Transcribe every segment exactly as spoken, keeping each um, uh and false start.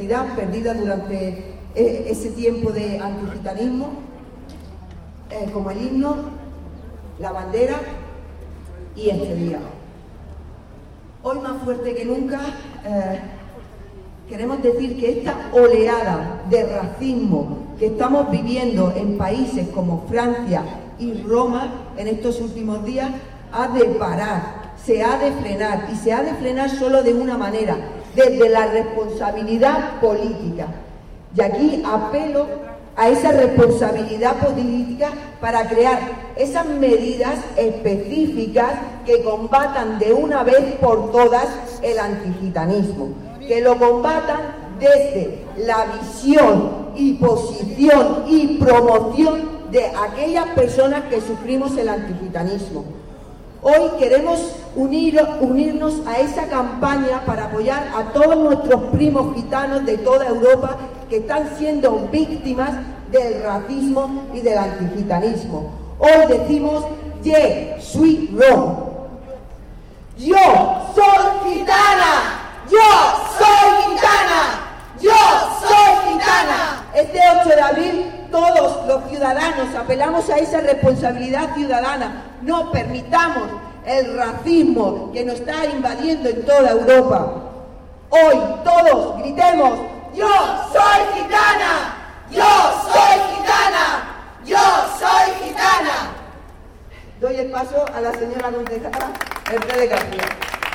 identidad perdida durante eh, ese tiempo de antigitanismo, eh, como el himno, la bandera y este día. Hoy más fuerte que nunca, eh, queremos decir que esta oleada de racismo que estamos viviendo en países como Francia y Roma en estos últimos días ha de parar, se ha de frenar, y se ha de frenar solo de una manera, desde la responsabilidad política. Y aquí apelo a esa responsabilidad política para crear esas medidas específicas que combatan de una vez por todas el antigitanismo, que lo combatan desde la visión y posición y promoción de aquellas personas que sufrimos el antigitanismo. Hoy queremos unir, unirnos a esa campaña para apoyar a todos nuestros primos gitanos de toda Europa que están siendo víctimas del racismo y del antigitanismo. Hoy decimos, Je suis Rome. Yo soy gitana, yo soy gitana, yo soy gitana. Este ocho de abril todos los ciudadanos apelamos a esa responsabilidad ciudadana. No permitamos el racismo que nos está invadiendo en toda Europa. Hoy todos gritemos, yo soy gitana, yo soy gitana, yo soy gitana. Doy el paso a la señora concejala Mercedes García.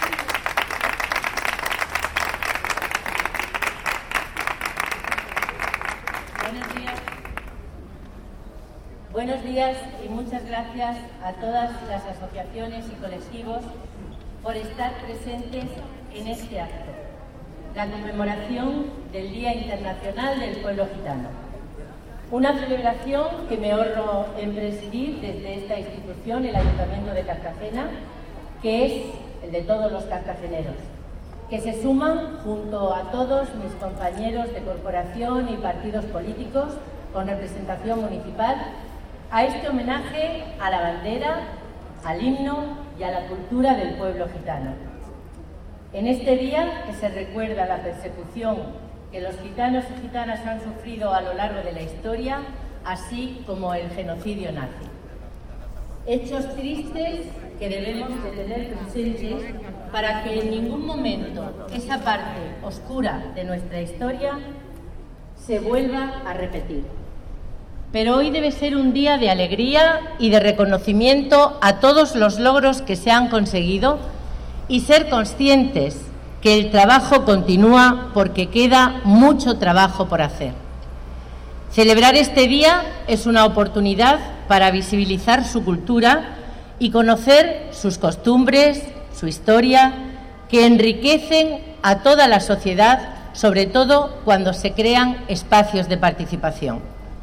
Buenos días. Buenos días y muchas gracias a todas las asociaciones y colectivos por estar presentes en este acto, la conmemoración del Día Internacional del Pueblo Gitano. Una celebración que me honro en presidir desde esta institución, el Ayuntamiento de Cartagena, que es el de todos los cartageneros, que se suman junto a todos mis compañeros de corporación y partidos políticos con representación municipal a este homenaje a la bandera, al himno y a la cultura del pueblo gitano. En este día que se recuerda la persecución que los gitanos y gitanas han sufrido a lo largo de la historia, así como el genocidio nazi. Hechos tristes que debemos de tener presentes para que en ningún momento esa parte oscura de nuestra historia se vuelva a repetir. Pero hoy debe ser un día de alegría y de reconocimiento a todos los logros que se han conseguido y ser conscientes que el trabajo continúa porque queda mucho trabajo por hacer. Celebrar este día es una oportunidad para visibilizar su cultura y conocer sus costumbres, su historia, que enriquecen a toda la sociedad, sobre todo cuando se crean espacios de participación.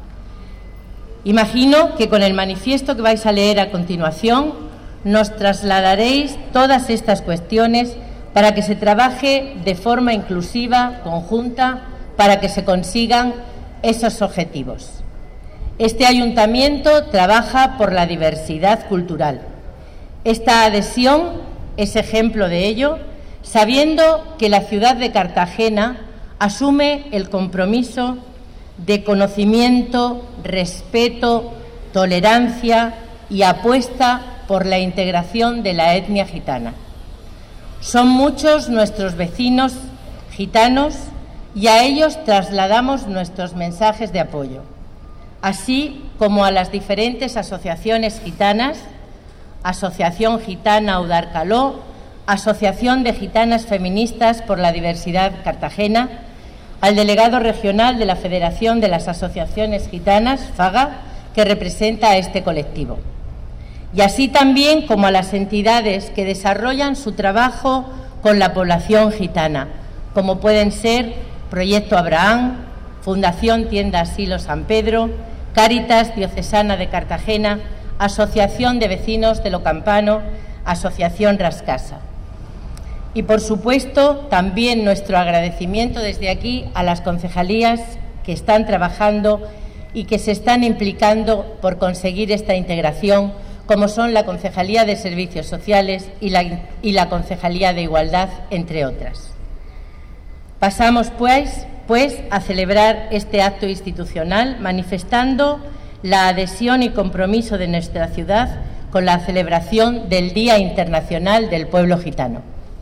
Imagino que con el manifiesto que vais a leer a continuación nos trasladaréis todas estas cuestiones para que se trabaje de forma inclusiva, conjunta, para que se consigan esos objetivos. Este ayuntamiento trabaja por la diversidad cultural. Esta adhesión es ejemplo de ello, sabiendo que la ciudad de Cartagena asume el compromiso de conocimiento, respeto, tolerancia y apuesta por la integración de la etnia gitana. Son muchos nuestros vecinos gitanos y a ellos trasladamos nuestros mensajes de apoyo, así como a las diferentes asociaciones gitanas, Asociación Gitana Udarcaló, Asociación de Gitanas Feministas por la Diversidad Cartagena, al delegado regional de la Federación de las Asociaciones Gitanas, FAGA, que representa a este colectivo. Y así también como a las entidades que desarrollan su trabajo con la población gitana, como pueden ser Proyecto Abraham, Fundación Tienda Asilo San Pedro, Cáritas Diocesana de Cartagena, Asociación de Vecinos de Lo Campano, Asociación Rascasa. Y, por supuesto, también nuestro agradecimiento desde aquí a las concejalías que están trabajando y que se están implicando por conseguir esta integración, como son la Concejalía de Servicios Sociales y la, y la Concejalía de Igualdad, entre otras. Pasamos, pues, pues, a celebrar este acto institucional, manifestando la adhesión y compromiso de nuestra ciudad con la celebración del Día Internacional del Pueblo Gitano.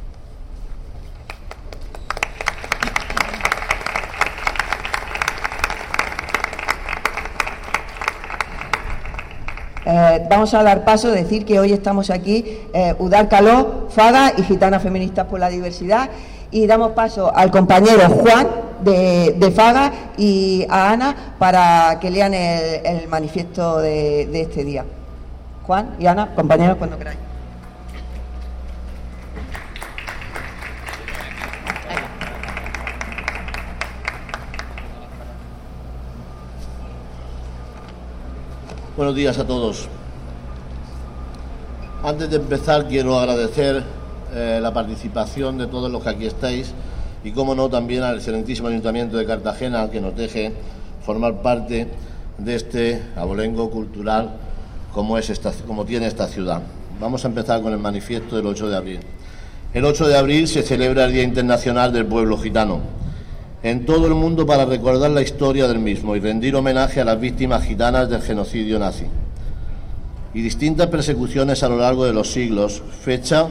Eh, vamos a dar paso, decir que hoy estamos aquí, eh, Udal Caló, Faga y Gitanas Feministas por la Diversidad, y damos paso al compañero Juan de, de Faga y a Ana para que lean el, el manifiesto de, de este día. Juan y Ana, compañeros, cuando queráis. Buenos días a todos. Antes de empezar quiero agradecer eh, la participación de todos los que aquí estáis y, como no, también al excelentísimo Ayuntamiento de Cartagena, que nos deje formar parte de este abolengo cultural como, es esta, como tiene esta ciudad. Vamos a empezar con el manifiesto del ocho de abril. El ocho de abril se celebra el Día Internacional del Pueblo Gitano en todo el mundo para recordar la historia del mismo y rendir homenaje a las víctimas gitanas del genocidio nazi y distintas persecuciones a lo largo de los siglos, fecha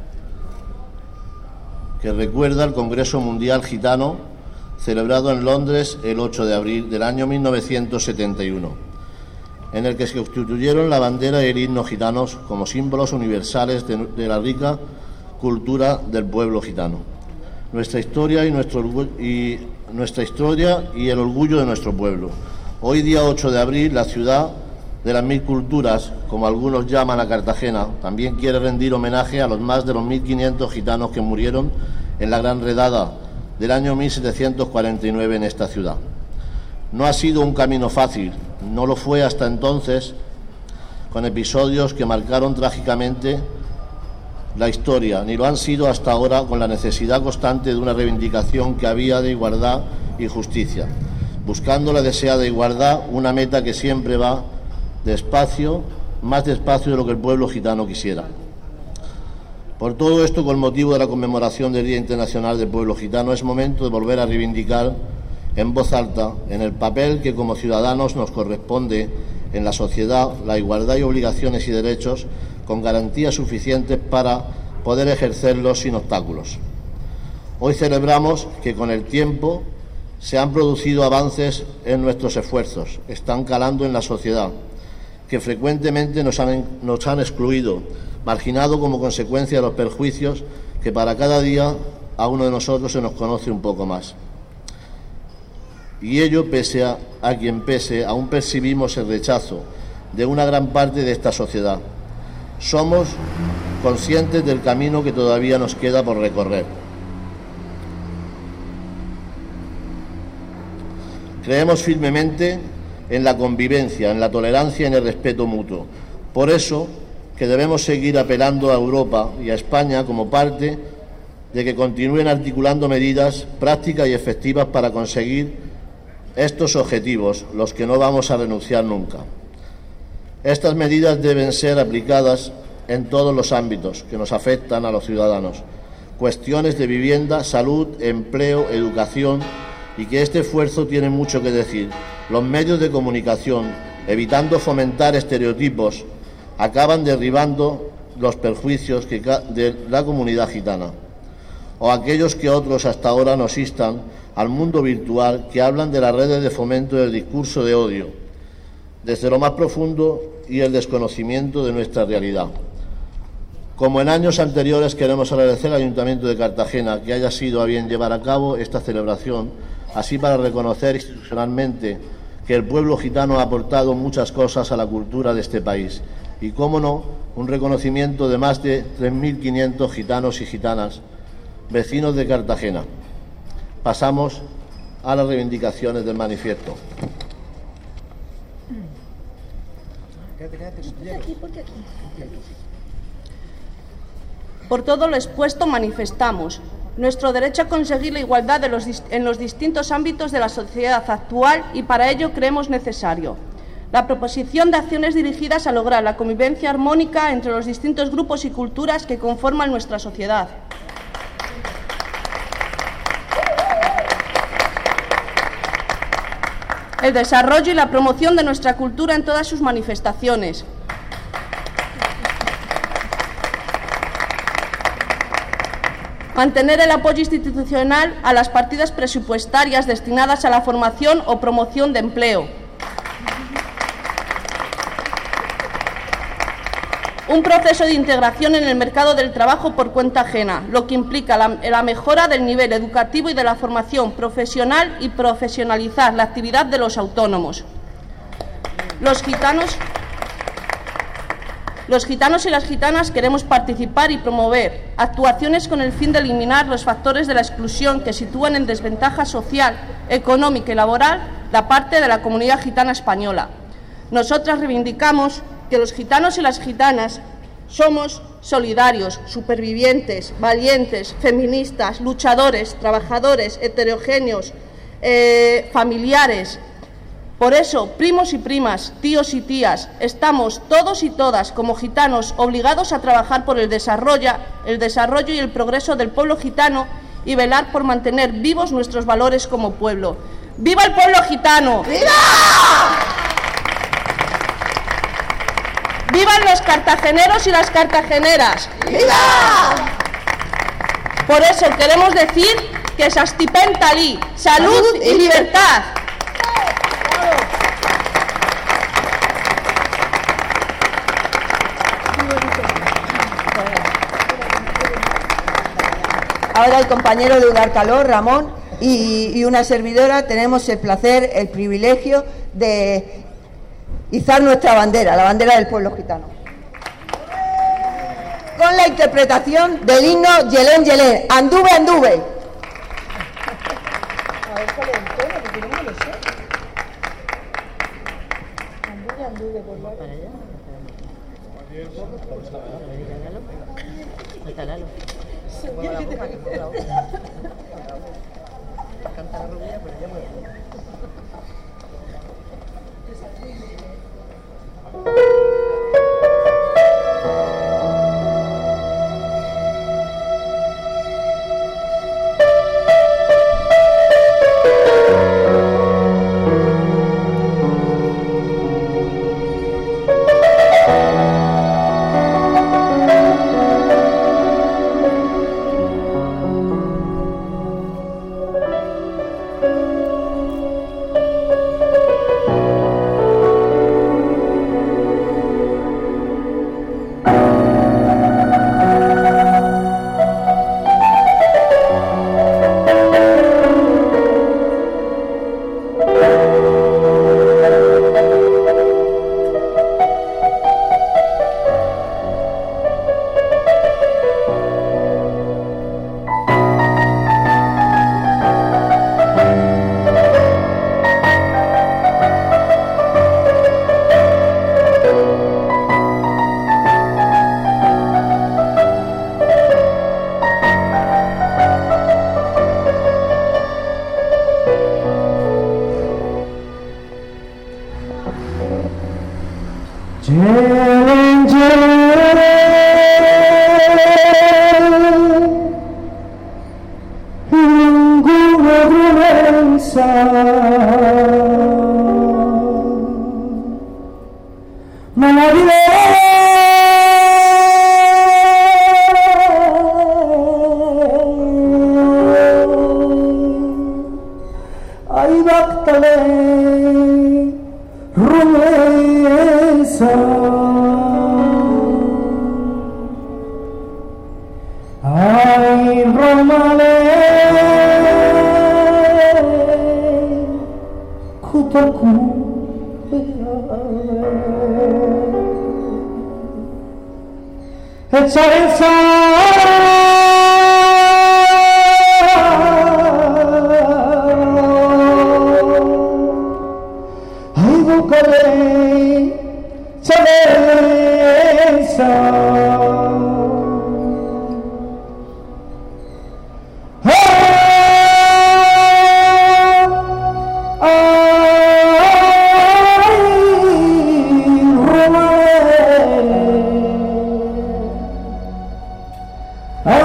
que recuerda el Congreso Mundial Gitano celebrado en Londres el ocho de abril del año mil novecientos setenta y uno, en el que se constituyeron la bandera y el himno gitanos como símbolos universales de, de la rica cultura del pueblo gitano. Nuestra historia y nuestro orgullo, y nuestra historia y el orgullo de nuestro pueblo. Hoy, día ocho de abril, la ciudad de las mil culturas, como algunos llaman a Cartagena, también quiere rendir homenaje a los más de los mil quinientos gitanos que murieron en la Gran Redada del año mil setecientos cuarenta y nueve en esta ciudad. No ha sido un camino fácil, no lo fue hasta entonces, con episodios que marcaron trágicamente la historia, ni lo han sido hasta ahora con la necesidad constante de una reivindicación que había de igualdad y justicia, buscando la deseada igualdad, una meta que siempre va despacio, más despacio de lo que el pueblo gitano quisiera. Por todo esto, con motivo de la conmemoración del Día Internacional del Pueblo Gitano, es momento de volver a reivindicar en voz alta, en el papel que como ciudadanos nos corresponde en la sociedad, la igualdad y obligaciones y derechos con garantías suficientes para poder ejercerlos sin obstáculos. Hoy celebramos que con el tiempo se han producido avances en nuestros esfuerzos, están calando en la sociedad, que frecuentemente nos han, nos han excluido, marginado como consecuencia de los perjuicios que para cada día a uno de nosotros se nos conoce un poco más. Y ello, pese a, a quien pese, aún percibimos el rechazo de una gran parte de esta sociedad. Somos conscientes del camino que todavía nos queda por recorrer. Creemos firmemente en la convivencia, en la tolerancia y en el respeto mutuo. Por eso que debemos seguir apelando a Europa y a España como parte de que continúen articulando medidas prácticas y efectivas para conseguir estos objetivos, los que no vamos a renunciar nunca. Estas medidas deben ser aplicadas en todos los ámbitos que nos afectan a los ciudadanos. Cuestiones de vivienda, salud, empleo, educación, y que este esfuerzo tiene mucho que decir. Los medios de comunicación, evitando fomentar estereotipos, acaban derribando los perjuicios que de la comunidad gitana, o aquellos que otros hasta ahora nos instan al mundo virtual, que hablan de las redes de fomento del discurso de odio, desde lo más profundo y el desconocimiento de nuestra realidad. Como en años anteriores, queremos agradecer al Ayuntamiento de Cartagena que haya sido a bien llevar a cabo esta celebración, así para reconocer institucionalmente que el pueblo gitano ha aportado muchas cosas a la cultura de este país y, cómo no, un reconocimiento de más de tres mil quinientos gitanos y gitanas, vecinos de Cartagena. Pasamos a las reivindicaciones del manifiesto. Por todo lo expuesto, manifestamos nuestro derecho a conseguir la igualdad de los, en los distintos ámbitos de la sociedad actual, y para ello creemos necesario la proposición de acciones dirigidas a lograr la convivencia armónica entre los distintos grupos y culturas que conforman nuestra sociedad. el desarrollo y la promoción de nuestra cultura en todas sus manifestaciones. Mantener el apoyo institucional a las partidas presupuestarias destinadas a la formación o promoción de empleo. Un proceso de integración en el mercado del trabajo por cuenta ajena, lo que implica la, la mejora del nivel educativo y de la formación profesional y profesionalizar la actividad de los autónomos. Los gitanos, los gitanos y las gitanas queremos participar y promover actuaciones con el fin de eliminar los factores de la exclusión que sitúan en desventaja social, económica y laboral la parte de la comunidad gitana española. Nosotras reivindicamos que los gitanos y las gitanas somos solidarios, supervivientes, valientes, feministas, luchadores, trabajadores, heterogéneos, eh, familiares. Por eso, primos y primas, tíos y tías, estamos todos y todas como gitanos obligados a trabajar por el desarrollo, el desarrollo y el progreso del pueblo gitano y velar por mantener vivos nuestros valores como pueblo. ¡Viva el pueblo gitano! ¡Viva! ¡Vivan los cartageneros y las cartageneras! ¡Viva! Por eso queremos decir que Sastipen Talí, salud, salud y libertad. Ahora el compañero de Udar Calor, Ramón, y, y una servidora tenemos el placer, el privilegio de izar nuestra bandera, la bandera del pueblo gitano, con la interpretación del himno Yelén Yelén, Anduve, Anduve. Ay,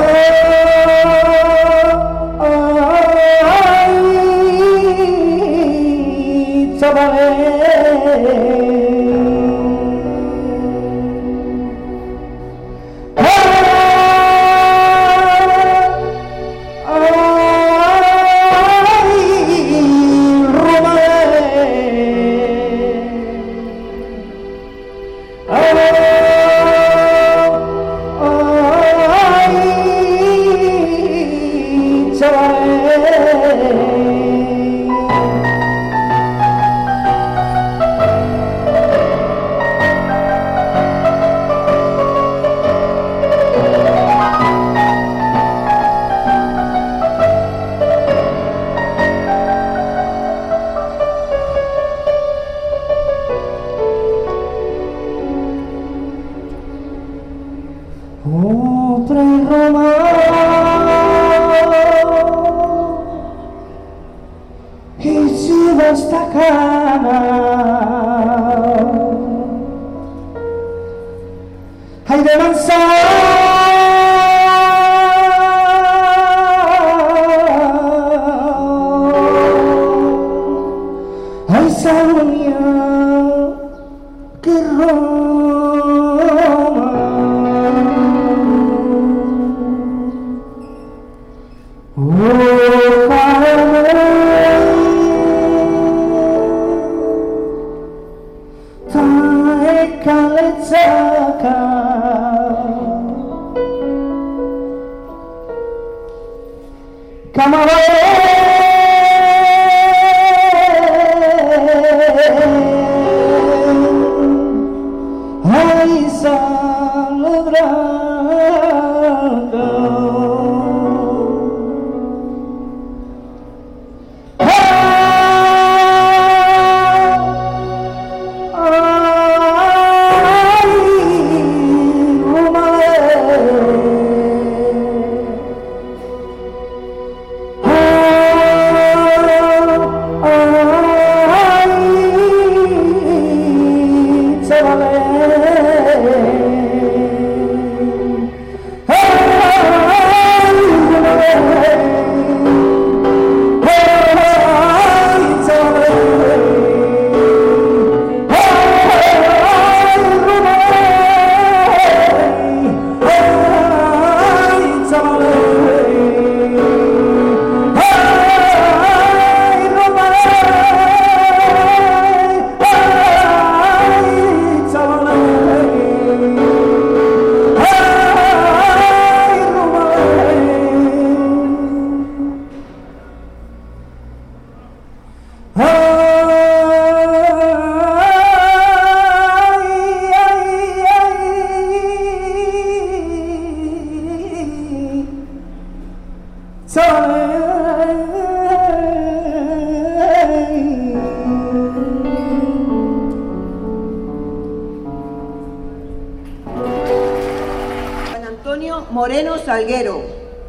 Moreno Salguero,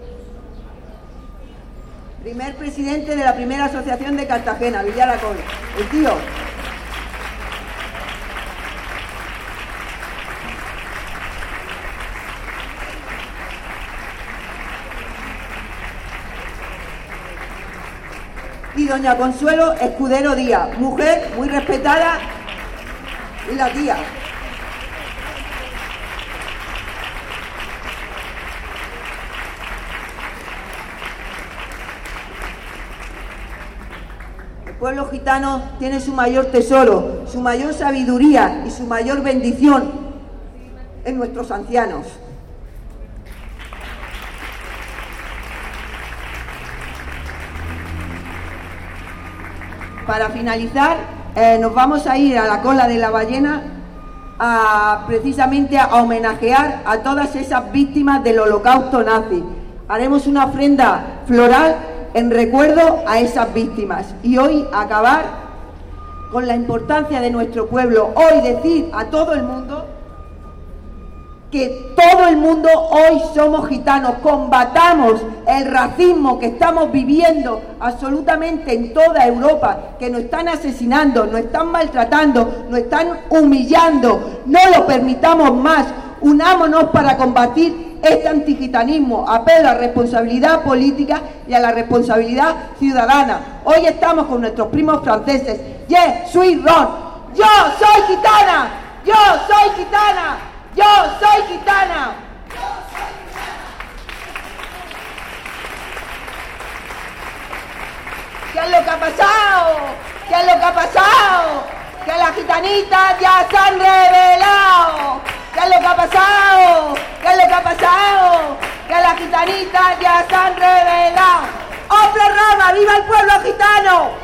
primer presidente de la primera asociación de Cartagena, Villalacón, el tío. Y doña Consuelo Escudero Díaz, mujer muy respetada, y la tía. El pueblo gitano tiene su mayor tesoro, su mayor sabiduría y su mayor bendición en nuestros ancianos. Para finalizar, eh, nos vamos a ir a la cola de la ballena a, precisamente a homenajear a todas esas víctimas del holocausto nazi. Haremos una ofrenda floral en recuerdo a esas víctimas y hoy acabar con la importancia de nuestro pueblo. Hoy decir a todo el mundo que todo el mundo hoy somos gitanos, combatamos el racismo que estamos viviendo absolutamente en toda Europa, que nos están asesinando, nos están maltratando, nos están humillando. No lo permitamos más, unámonos para combatir este antigitanismo. Apelo a la responsabilidad política y a la responsabilidad ciudadana. Hoy estamos con nuestros primos franceses yes, sweet ron. Yo soy gitana, yo soy gitana, yo soy gitana. ¿Qué es lo que ha pasado? ¿Qué es lo que ha pasado? Que las gitanitas ya se han revelado. ¿Qué es lo que ha pasado? ¿Qué es lo que ha pasado? Que las gitanitas ya se han revelado. ¡Hombre Rama, viva el pueblo gitano!